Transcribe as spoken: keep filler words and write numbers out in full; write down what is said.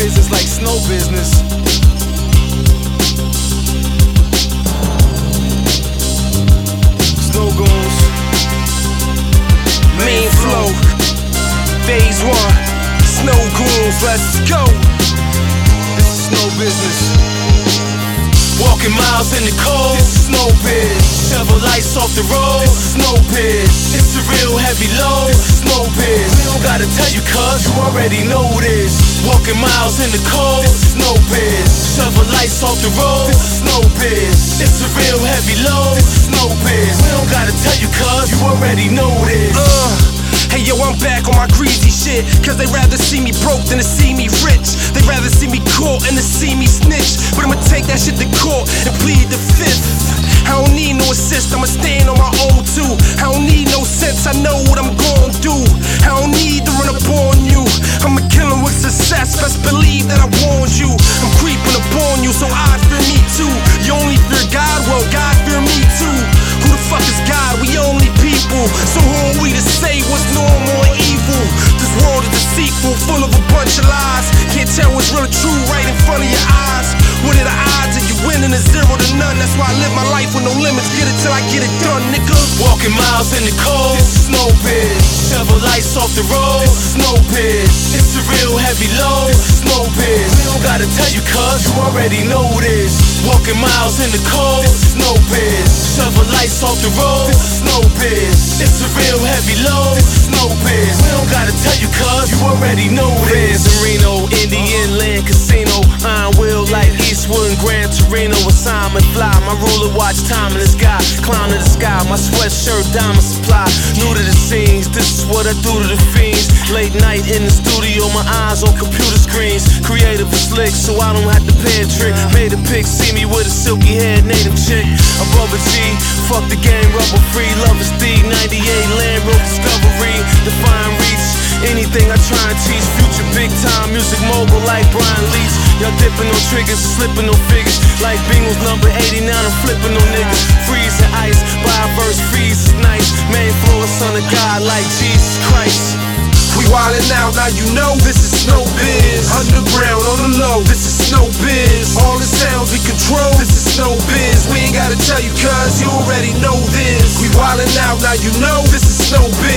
biz is like snow business. Snow goons, main flow, phase one, snow goons, let's go. This is snow business. Walking miles in the cold, this is snow biz. Several lights off the road, this is snow biz. It's a real heavy load, this is snow biz. We don't gotta tell you cuz, you already know this. Walking miles in the cold, this is snow biz. Several lights off the road, this is snow biz. It's a real heavy load, this is snow biz. We don't gotta tell you cuz, you already know this. uh. Hey yo, I'm back on my greasy shit. Cause they rather see me broke than to see me rich. They rather see me caught than to see me snitch. But I'ma take that shit to court and plead the fifth. I don't need no assist, I'ma stand on my own too. I don't need no sense, I know what I'm gon' do. I don't need to run up on you. I'ma kill him with success, best believe that I warned you. I'm creeping up on you, so I fear me too. You only fear God, well God fear me too. Who the fuck is God? We only people. So who are we to say what's normal or evil? This world is deceitful, full of a bunch of lies. Can't tell what's real or true right in front of your eyes. What are the odds of you winning a zero to none? That's why I live my life with no limits. Get it till I get it done, nigga. Walking miles in the cold, this is snow biz. Several lights off the road, this is snow biz. It's a real heavy load, this is snow biz. We don't gotta tell you cuz, you already know this. Walking miles in the cold, this is snow biz. Several lights off the road, this is snow biz. It's a real heavy load, this is snow biz. We don't gotta tell you cuz, you already know this. In Reno, Indian Land Casino, iron wheel like Eastwood and Gran Torino. Assignment fly, my ruler watch time in the sky. Climb to the sky, my sweatshirt diamond supply. New to the scenes, this is what I do to the fiends. Late night in the studio, my eyes on computer screens. Creative and slick, so I don't have to pay a trick. Made a pic, see me with a silky haired native chick. Above a G, fuck the game, rubber free. Love is Steve, ninety-eight Land Road Discovery. Define reach, anything I try and teach. Future big time, music mogul like Brian Leach. Y'all dipping on triggers, slipping on figures. Like Bengals number eighty-nine, I'm flipping on niggas. Freeze and ice, buy a verse, freeze is nice. Main floor, son of God like Jesus Christ. We wildin' out, now you know this is snow biz. Underground on the low, this is snow biz. All the sounds we control, this is snow biz. We ain't gotta tell you cuz, you already know this. We wildin' out, now you know this is snow biz.